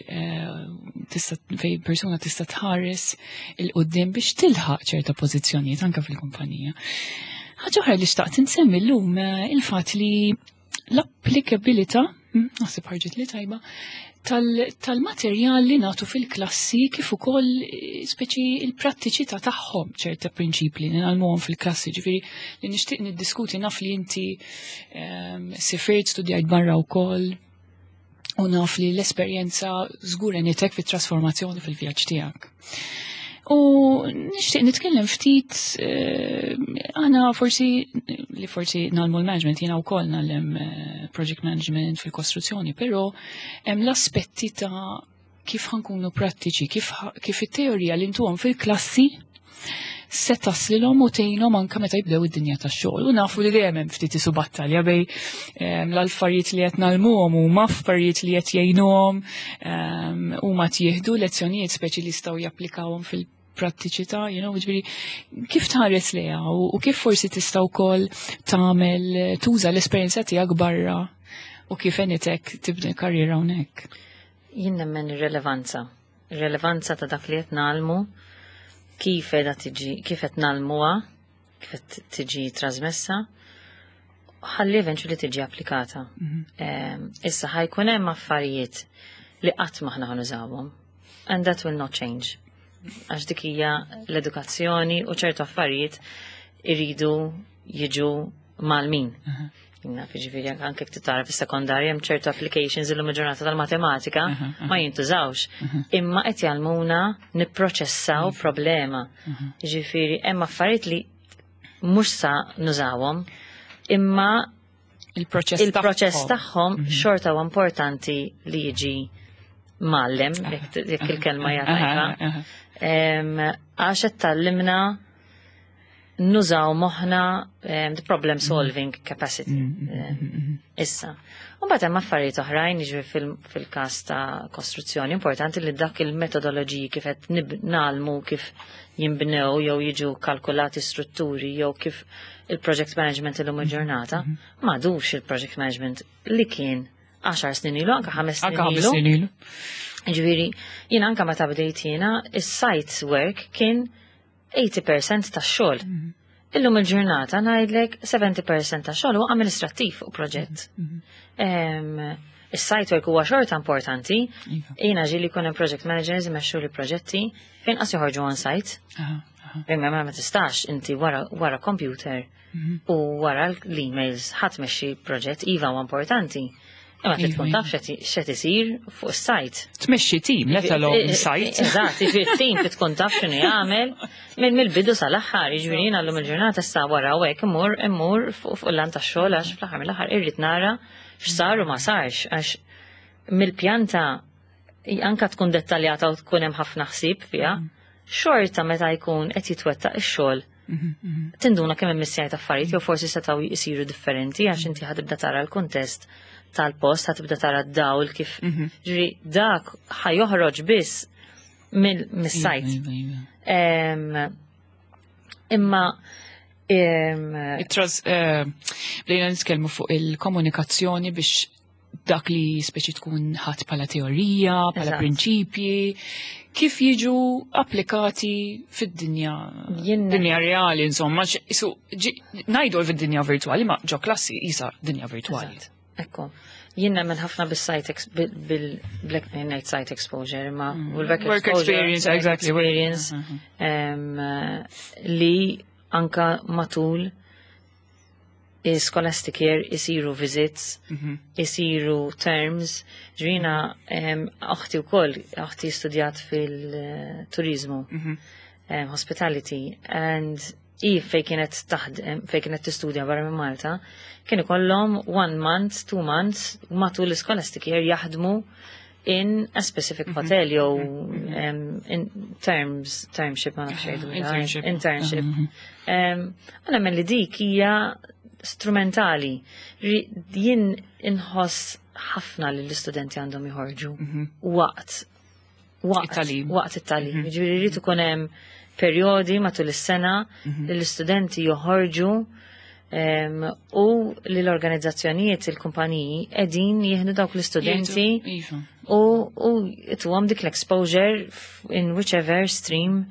fej persuna tista' tħares il-qudiem biex tilħaq ċerta pożizzjonijiet anke fil-kumpanija. Ħaġa oħra li xtaqt insemmi llum il-fatt li l-applikabilità, naħseb ħarġet li tajba, tal-materjal li nagħtu fil-klassi kif ukoll speċi il-prattiċità tagħhom ċerta prinċipli li nagħmluhom fil-klassi, ġifieri li nixtieq niddiskuti naf li inti sifirt studjajt barra wkoll u naf li l-esperjenza żgur għenitek fit-trasformazzjoni fil-vjaġġ tiegħek. U nixtieq nitkellem ftit aħna forsi nagħmlu l-management jiena wkoll nagħlem project management fil-kostruzzjoni, però hemm l-aspetti ta' kif ħankunu prattiċi, kif it-teorija li ntuhom fil-klassi se taslilhom u tgħinhom anke meta jibdew id-dinja tax-xogħol. U nafu li dejjem hemm ftit isu battalja bej l-affarijiet li qed nagħlmuhom huma affarijiet li qed jgħinuhom huma tieħdu lezzjonijiet speċi li jistgħu japplikawhom fil-prattiċità, ġifieri kif tħares lejha u kif forsi tista' wkoll tagħmel tuża l-esperjenza tiegħek barra u kif għenitek tibda karriera hawnhekk. Jien nemmen ir-relevanza ta' dak li qed nagħmlu, kif qed nagħmluha, kif qed tiġi trasmessa, ħalli eventually tiġi applikata. Issa ħajkun hemm affarijiet li qatt maħna ħanużawhom, and that will not change. Għax dik hija l-edukazzjoni u ċertu affarijiet iridu jiġu mal-min. Ġifieri anke kif tara fis-sekondarja hemm ċertu applications illum il-ġurnata tal-matematika ma jintużawx. Imma qed jgħalmuna nipproċessaw problema. Ġifieri hemm affarijiet li mhux sa nużawhom, imma il-proċess tagħhom xorta huwa importanti li jiġi mallem, jekk il-kelma hija tajba. Għax qed tallimna nużaw moħna the problem solving capacity. Issa. U mbagħad hemm affarijiet oħrajn jiġri fil-każ ta' kostruzzjoni importanti li dak il-metodoloġiji kif qed nagħmlu kif jinbnew jew jiġu kalkulati strutturi jew kif il-project management illum il-ġurnata m'għadux il-project management li kien 10 snin ilu, anke 5 snin ilu. Ġifieri jien anke meta bdejt jiena is-site work kien 80% tax-xogħol. Illum il-ġurnata ngħidlek 70% tax-xogħol huwa amministrattiv fuq proġett. Is-site work huwa xorta importanti. Jiena ġieli jkun hemm project managers imexxu li proġetti fejn qas joħorġu on site. Imma ma tistax inti wara computer u wara l-emails ħadd mexxi proġett iva huwa importanti. Imma tkun taf x'qed isir fuq is-sajt. Tmexxi tim, let alone sajt. Eżatt, fit-tim tkun taf x'inhu jagħmel mill-bidu sal-aħħar, jiġifieri llum il-ġurnata issa wara hekk immur fuq l-lan tax-xogħol għax fl-aħħar mill-aħħar irrid nara x'sar u ma sarx għax mill-pjanta anke tkun dettaljata u tkun hemm ħafna ħsieb fiha, xorta meta jkun qed jitwettaq ix-xogħol. Tinduna kemm hemm missijajt affarijiet jew forsi setgħu jsiru differenti għax inti ħatibda tara l-kuntest tal-post ħatibda tara d-dawl kif ġri dak ħajoħroġ biss mis-sajt. Imma bdejna nitkellmu fuq il-komunikazzjoni biex dak li speċi tkun ħadd bħala teorija, bħala prinċipji, kif jiġu applikati fid-dinja reali, insomma, ngħidu fid-dinja virtuali, ma ġo klassi isa dinja virtuali. Ekku, jien nemmen ħafna bil-black night site exposure, ma work experience, experience li anka matul scholastic year isiru visits, isiru terms, ġrina aħti u koll, aħti studjat fil-turizmu, hospitality, and fej kienet taħdem, fej kienet tistudja barra minn Malta, kienu kollhom 1 month, 2 months matul l-scholastic year jaħdmu in a specific hotel jew in termship ma nafx internship. Għana men li dik hija strumentali. Jien inħoss ħafna li l-istudenti għandhom jħorġu waqt it-talim. Ġifieri jrid ikun hemm perjodi matul is-sena li l-istudenti joħorġu u li l-organizzazzjonijiet, il-kumpaniji qegħdin jieħdu dawk l-istudenti u ituhom dik l-exposure in whichever stream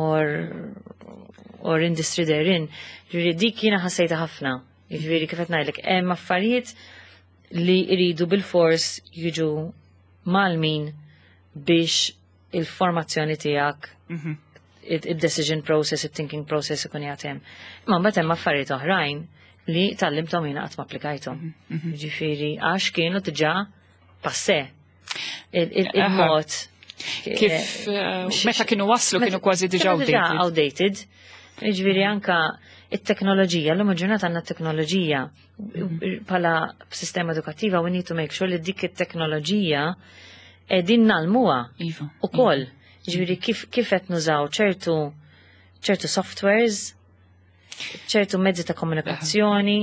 or industry they're in. Ġifieri dik jiena ħassejta ħafna. Ġifieri kif qed ngħidlek hemm affarijiet li jridu bil-fors jiġu malmin biex il-formazzjoni tiegħek il-decision process, il-thinking process ikun jagħtem. Ma mbagħad hemm affarijiet oħrajn li tallimthom jiena qatt ma applikajthom. Ġifieri għax kienu diġà passé il-mod kif meta kienu waslu kienu kważi diġà outdated. Ġifieri anka it-teknoloġija, l-lum ġurnata għandna teknoloġija bħala sistema edukattiva we need to make sure li dik it-teknoloġija qegħdin nagħlmuha ukoll. Ġifieri kif qed nużaw ċertu softwares, ċertu mezzi ta' komunikazzjoni,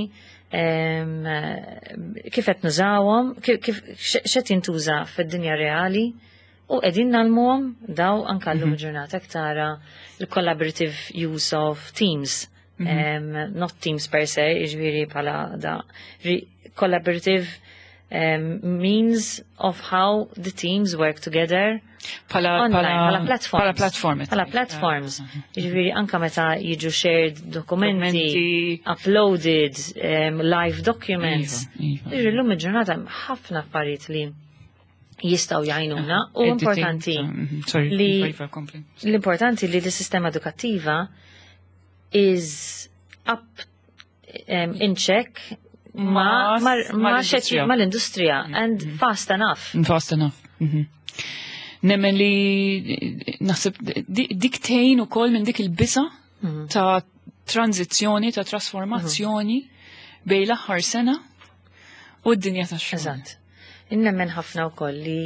kif qed nużawhom, x'qed jintuża fid-dinja reali u qegħdin nagħlmuhom daw anke llum ġurnata tara il-collaborative use of teams. Not teams per se, ġifieri bħala da collaborative means of how the teams work together online, pala platforms. Ġifieri anka meta jiġu shared dokumenti, uploaded, live documents. Ġifieri l-lum il-ġurnata ħafna affarijiet li jistaw jgħinuna u importanti li l-importanti li l-sistema edukattiva is up in check ma l-industrija and fast enough. Fast enough. Nemmen li naħseb diktejn ukoll minn dik il-bisa ta' tranzizzjoni, ta' trasformazzjoni bej l-aħħar sena u d-dinja tax-xogħol. Eżatt. Innemmen ħafna wkoll li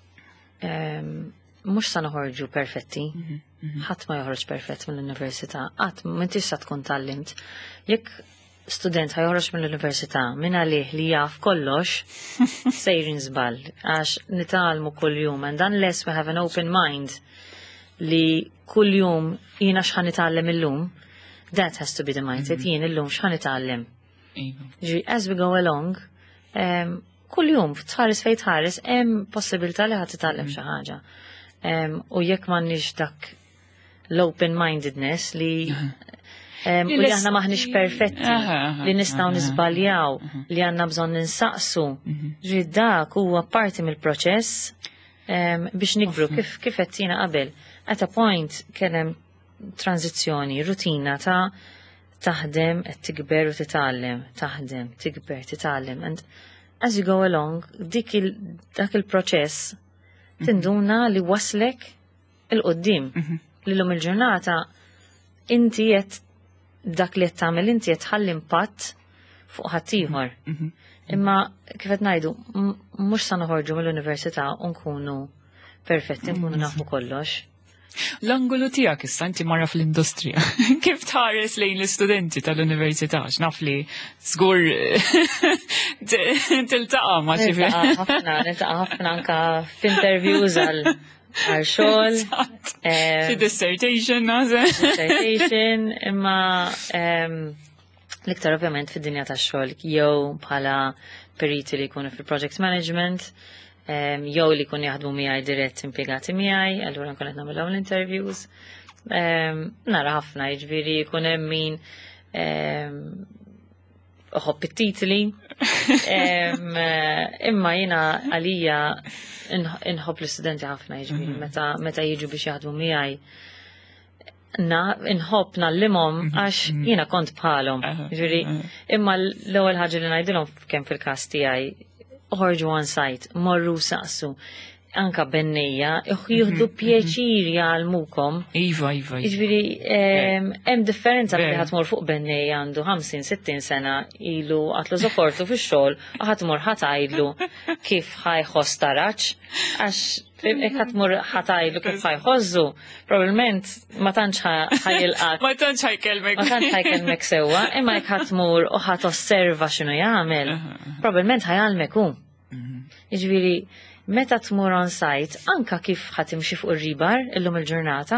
mhux sa noħorġu perfetti. Ħadd ma joħroġ perfett mill-università, qatt m'intix sa tkun tallimt. Jekk student ħajħorġ mill-università minn għalih li jaf kollox, sejrin żball għax nitalmu kuljum and unless we have an open mind li kuljum jiena x'ħan nitgħallem illum, that has to be the mindset, jien illum x'ħan nitgħallem. As we go along, kuljum tħares fejn tħares hemm possibilità li ħadd titgħallem xi ħaġa. U jekk m'għandniex dak l-open-mindedness li u li aħna maħniex perfetti, li nistgħu nisbaljaw, li għandna bżonn ninsaqsu. Dak huwa parti mill-proċess biex nikbru kif qed jiena qabel. At a point kien hemm tranzizzjoni, rutina ta' taħdem qed tikber u titgħallem, taħdem, tikber, titgħallem. And as you go along, dak il-proċess tinduna li waslek il-qoddim. Li l-lum il-ġurnata inti jett dak li jett tagħmel inti jett ħalli impatt fuq ħaddieħor. Imma kif qed ngħidu mhux sa noħorġu mill-università u nkunu perfetti, nkunu nafu kollox. L-angolu tiegħek issa inti marra fl-industrija. Kif tħares lejn l-istudenti tal-università? X'naf li żgur tiltaqa' ma' xi niltaqa' ħafna anke f'interviews għal xogħol. Xi dissertation, imma l-iktar ovvjament fid-dinja tax-xogħol jew bħala periti li jkunu fil-project management, jew li jkun jaħdmu miegħi dirett impjegati miegħi, allura nkun qed nagħmel dawn l-interviews. Nara ħafna jiġifieri jkun hemm min uħobb it-titli. Imma jiena għalija inħobb l-istudenti ħafna jiġifieri meta jiġu biex jaħdmu miegħi. Inħobb nallimhom għax jiena kont bħalhom. Jiġifieri imma l-ewwel ħaġa li ngħidilhom kemm fil-każ tiegħi ħorġu on site, morru saqsu. anka bennija, jieħdu pjaċir jgħalmukom. Iva. Iġviri, hemm differenza li ħatmur fuq bennija għandu 50-60 sena ilu għatlu zokortu fi xol, ħatmur ħatajlu kif ħajħos taraċ, għax ħatmur ħatajlu kif ħajħozzu, probablement ma tantx ħajilqak. Ma tantx ħajkelmek. Ma tantx ħajkelmek sewa, imma jek ħatmur u ħatosserva x'inhu jagħmel, probablement ħajalmek hu. Iġviri, meta tmur on site, anka kif ħatimxi fuq ir-ribar illum il-ġurnata,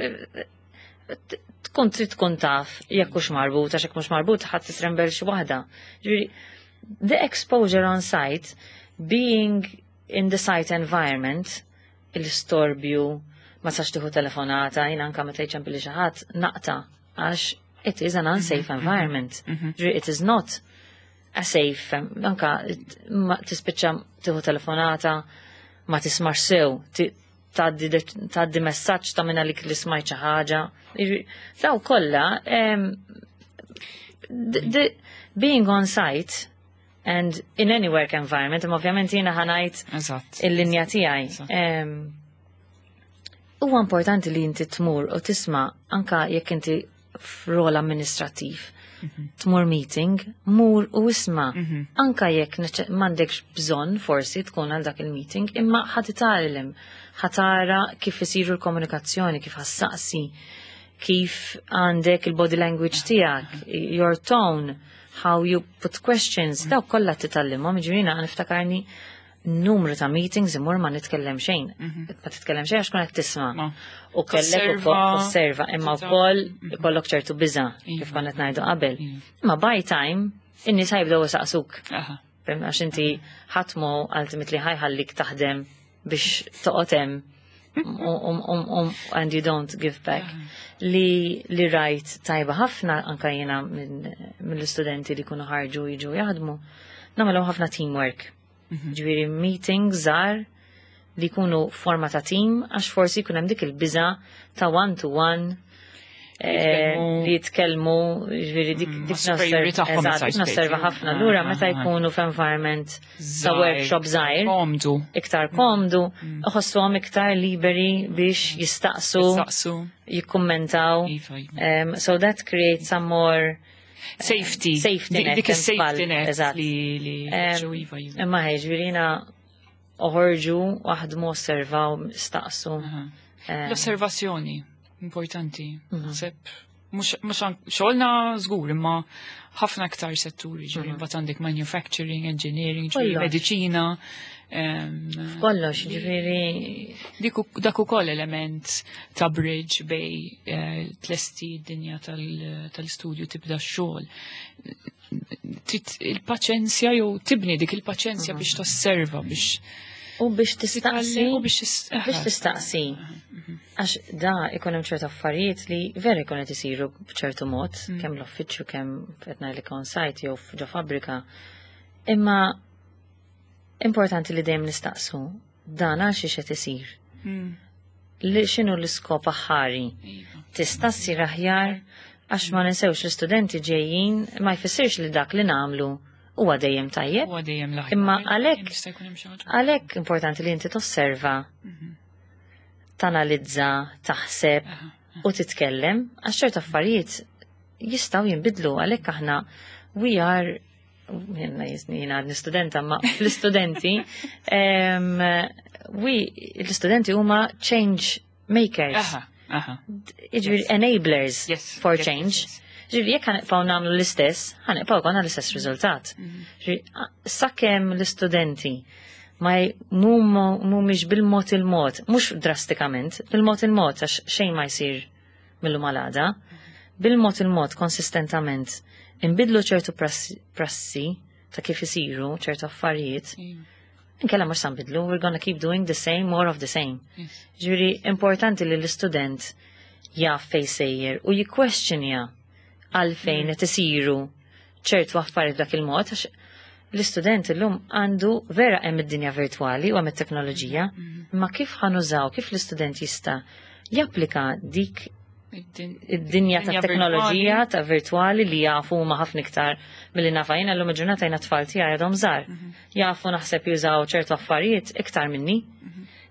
tkun taf jekk hux marbut, għax jekk mhux marbut ħadd titrembel xi waħda. The exposure on site, being in the site environment, il-storbju, ma sax tieħu telefonata, jien anka meta jċempili xi ħadd naqta għax it is an unsafe environment. It is not a safe, anka tispiċċa tieħu telefonata, ma tismax sew, tgħaddi messaġġ ta' minna lik li smajt xi ħaġa. Daw kollha being on site and in any work environment, ovvjament jiena ħanajt il-linja tiegħi. Huwa importanti li inti tmur u tisma' anka jekk inti f'rol amministrattiv. Tmur meeting, mur u isma. Anka jekk m'għandekx bżonn forsi tkun għal dak il-meeting, imma ħatitalem, ħatara kif isiru l-komunikazzjoni, kif ħassaqsi, kif għandek il-body language tiegħek, your tone, how you put questions, daw kollha titallimhom, ġirina niftakarni numru ta' meetings imur ma nitkellem xejn. Ma titkellem xejn għax kun qed tisma'. U kellek osserva, imma wkoll ikollok ċertu biża' kif kont qed ngħidu qabel. Imma by time in-nies ħajbdew isaqsuk. Għax inti ħatmu ultimately ħajħallik taħdem biex toqgħod hemm and you don't give back. Li rajt tajba ħafna anka jiena mill-istudenti li kunu ħarġu jiġu jaħdmu, nagħmlu ħafna teamwork. Ġviri meetings żgħar li jkunu forma ta' team għax forsi jkun hemm dik il-biża ta' one-to-one li jitkellmu, ġviri dik nasserva ħafna lura meta jkunu f'environment ta' workshop żgħir, iktar komdu, iħossuhom iktar liberi biex jistaqsu, jikkummentaw. So that creates some more safety net. Dik is-safety net li imma ħeġvirina oħorġu waħdmu osservaw staqsu. L-osservazzjoni importanti. Mhux xogħolna żgur imma ħafna aktar setturi, ġifieri mbagħad għandek manufacturing, engineering, ġifieri mediċina. Kollox, ġifieri dak ukoll element ta' bridge bej tlesti d-dinja tal-istudju tibda x-xogħol. Il-paċenzja jew tibni dik il-paċenzja biex tosserva biex u biex tistaqsi u biex tistaqsi. Għax da ikun hemm ċertu affarijiet li vera jkun qed isiru b'ċertu mod, kemm l-uffiċċju kemm qed ngħidlek on site jew ġo fabbrika. Imma importanti li dejjem nistaqsu dan għal xi qed isir. Li x'inhu l-iskop aħħari? Tista' ssir aħjar għax ma ninsewx l-istudenti ġejjin ma jfissirx li dak li nagħmlu huwa dejjem tajjeb. Imma għalhekk importanti li inti tosserva, tanalizza, taħseb u titkellem għax ċertu affarijiet jistgħu jinbidlu għalhekk aħna we are jiena studenta ma fl-istudenti l-istudenti huma change makers. Iġbir enablers for change. Ġivi, jek ħanqpaw namlu l-istess, ħanqpaw konna l-istess rizultat. Sakemm l-istudenti ma mumiex bil-mod il-mod, mux drastikament, bil-mod il-mod, għax xejn ma jsir millu malada, bil-mod il-mod konsistentament, imbidlu ċertu prassi ta' kif isiru, ċertu affarijiet, inkella mux sanbidlu, we're gonna keep doing the same, more of the same. Ġivi, importanti li l-istudent jaf fej sejjer u jikwestjonja għalfejn qed isiru ċertu affarijiet dak il-mod għax l-istudent illum għandu vera hemm id-dinja virtwali u hemm it-teknoloġija, imma kif ħanużaw, kif l-istudent jista' japplika dik id-dinja ta' teknoloġija ta' virtwali li jafu ma ħafna iktar milli nafajna llum il-ġurnata jna tfal tiegħi għadhom żgħar. Jafu naħseb jużaw ċertu affarijiet iktar minni.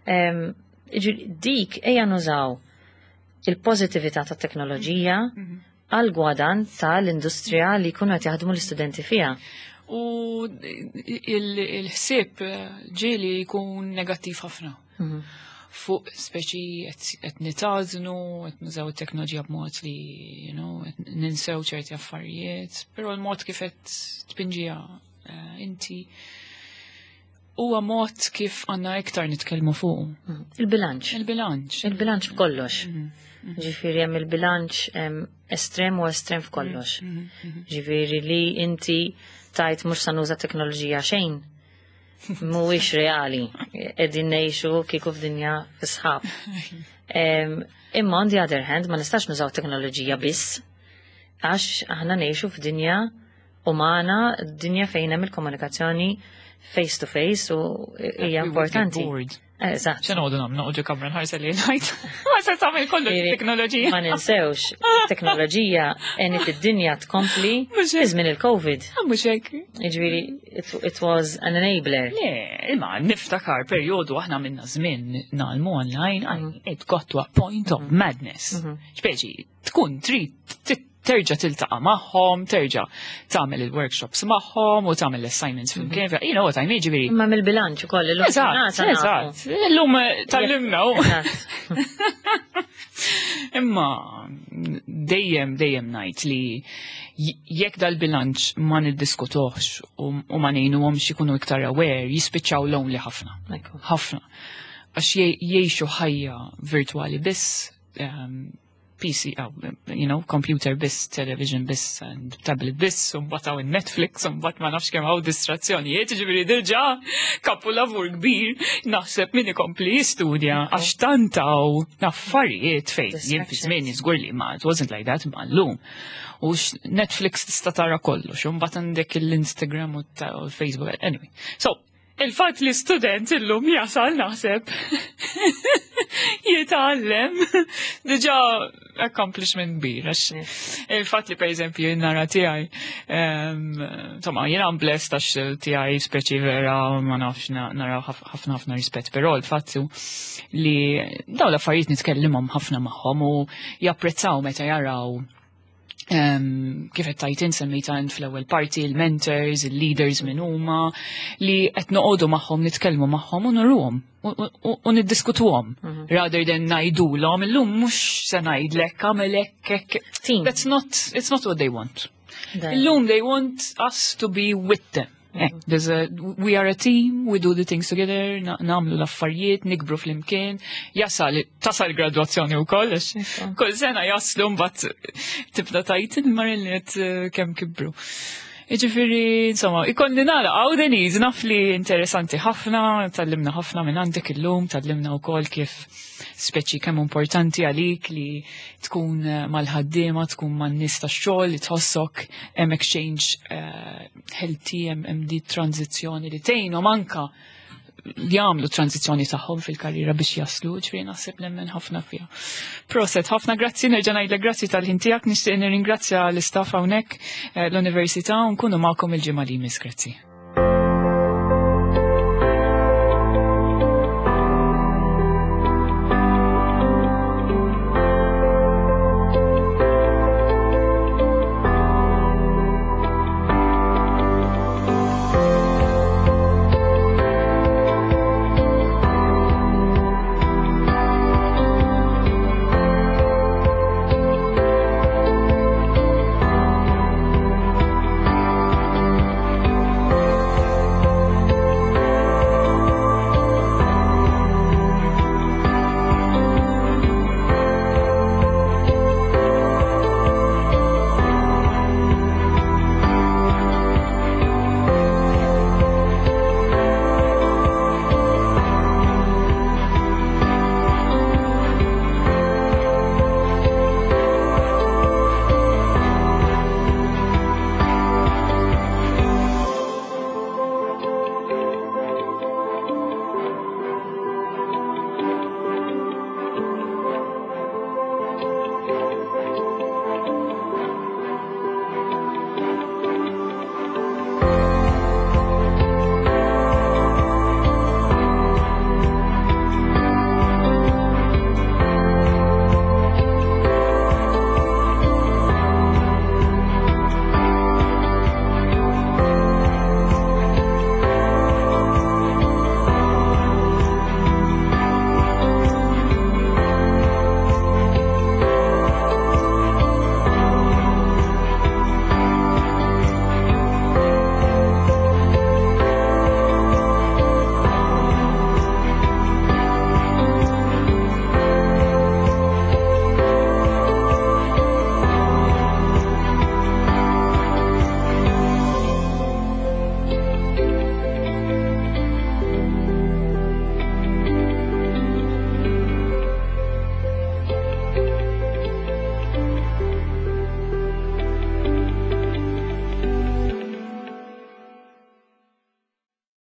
Dik ejja nużaw il-pożittività tat-teknoloġija għal gwadan tal-industrija li jkunu qed jaħdmu l-istudenti fiha. U il-ħsieb ġieli jkun negattiv ħafna. Fuq speċi qed nitgħażnu, qed nużaw it-teknoloġija b'mod li, qed ninsew ċerti affarijiet, però l-mod kif qed tpinġiha inti huwa mod kif għandna iktar nitkellmu fuq. Il-bilanċ. Il-bilanċ f'kollox. Ġifieri hemm il-bilanċ estrem u estrem f'kollox. Ġifieri li inti tajt mhux sa nuża teknoloġija xejn. Mhuwiex reali, qegħdin ngħixu kieku f'dinja fis-sħab. Imma on the other hand ma nistax nużaw teknoloġija biss għax aħna ngħixu f'dinja umana, dinja fejn hemm il-komunikazzjoni face to face u hija importanti. Eżatt. ċenodu namna uġu kamra nħarsa li l-ħajt. Ma se tagħmel kollu teknoloġija. Ma ninsewx, teknoloġija enit id-dinja tkompli żmien il-COVID. Mhux hekk. Jiġifieri it was an enabler. Le, imma niftakar perjodu aħna minna żmien nagħmlu online, it got to a point of madness. Speċi, tkun trid terġa' tiltaqa' magħhom, terġa' tagħmel il-workshops magħhom u tagħmel l-assignments flimkien. You know what I mean, ġifieri. Imma mill-bilanċ ukoll Eżatt. Illum tallimna. Imma dejjem ngħid li jekk dal-bilanċ ma niddiskutuhx u ma ngħinuhomx ikunu iktar aware, jispiċċaw lonely ħafna. Ħafna. Għax jgħixu ħajja virtwali biss, PC, computer biss, television biss, and tablet biss, bataw il-Netflix, bat ma nafx kemm hawn distrazzjonijiet, ġifieri diġà kapu lavur kbir, naħseb min ikompli jistudja għax tantaw affarijiet fejn jien fi żmieni żgur li ma it wasn't like that ma llum. U Netflix tista' tara kollox, u mbagħad għandek l-Instagram u l-Facebook. Anyway, so il-fatt li student illum jasal naħseb jitgħallem diġà accomplishment kbir. Il-fatt li pereżempju nara tiegħi jiena blessed għax tiegħi speċi vera ma nafx nara ħafna rispett, però l-fatt li dawn l-affarijiet nitkellimhom ħafna magħhom u japprezzaw meta jaraw kif qed tajt insemmejta fl-ewwel parti il-mentors, il-leaders minn huma li qed noqogħdu magħhom nitkellmu magħhom u nurruhom u niddiskutuhom rather than ngħidulhom illum mhux se ngħidlek għamel hekk. It's not what they want. Illum they want us to be with them. We are a team, we do the things together, namlu l-affarijiet, nikbru fl-imkien, tasal graduazzjoni u kollox. Kull sena jaslu mbagħad tibda tajt il-marilliet kemm kibru. Iġifieri, insomma, ikolli nara għawdeniz naf li interessanti ħafna, tallimna ħafna minn għandek illum, tallimna wkoll kif speċi kemm importanti għalik li tkun mal-ħaddiema, tkun man-nies tax-xogħol li tħossok hemm exchange healthy, hemm di tranzizzjoni li tgħinhom anke li jagħmlu tranzizzjoni tagħhom fil-karriera biex jaslu, ġifieri naħseb nemmen ħafna fiha. Proset, ħafna grazzi, nerġa' ngħidlek grazzi tal-ħin tiegħek, nixtieq nirringrazzja l-istaff hawnhekk l-Università u nkunu magħkom il-ġimgħa li jmiss, grazzi.